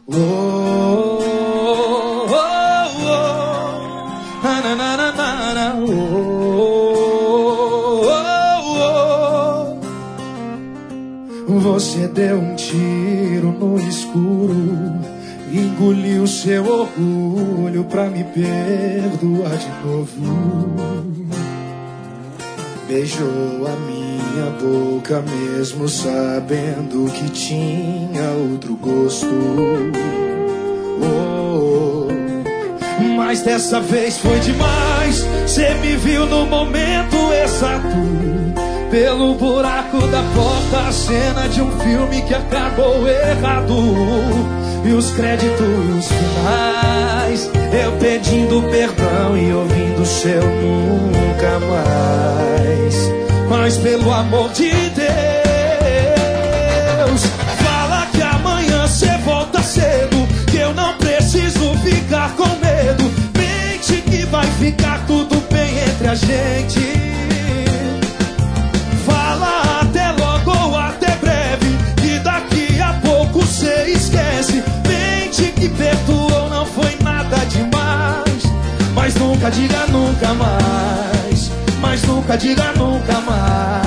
Oh, oh, oh, na, na, na, na, na, oh, oh, oh. Você deu um tiro no escuro, engoliu seu orgulho pra me perdoar de novo. Beijou a minha boca mesmo sabendo que tinha outro gosto. Oh, mas dessa vez foi demais. Cê me viu no momento exato, pelo buraco da porta, a cena de um filme que acabou errado. E os créditos finais, eu pedindo perdão e ouvindo seu nunca mais. Mas pelo amor de Deus, fala que amanhã cê volta cedo, que eu não preciso ficar com medo. Mente que vai ficar tudo bem entre a gente. Fala até logo ou até breve, que daqui a pouco cê esquece. Mente que perdoou, não foi nada demais. Mas nunca diga nunca mais. Mas nunca diga nunca mais.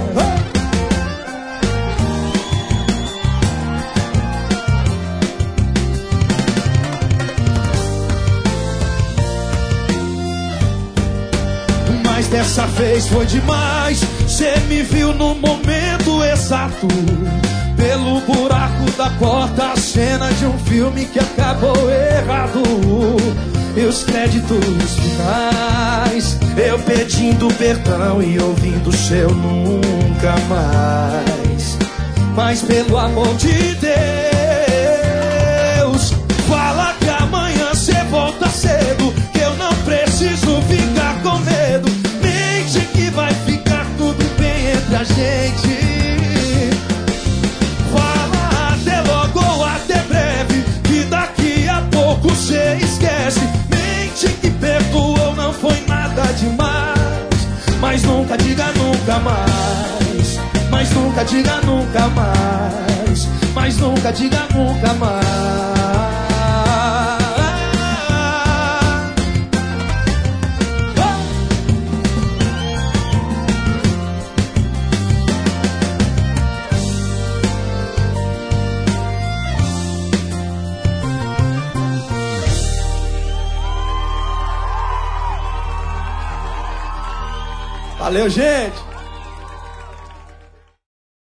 Mas dessa vez foi demais. Cê me viu no momento exato, pelo buraco da porta, a cena de um filme que acabou errado. E os créditos finais, eu pedindo perdão e ouvindo seu nunca mais. Mas pelo amor de Deus, fala que amanhã cê volta cedo, que eu não preciso ficar com medo. Mente que vai ficar tudo bem entre a gente. Fala até logo ou até breve, que daqui a pouco cê esquece. Mente que perdoou, não foi nada demais. Mas nunca diga nunca mais. Mas nunca diga nunca mais. Mas nunca diga nunca mais. Valeu, gente!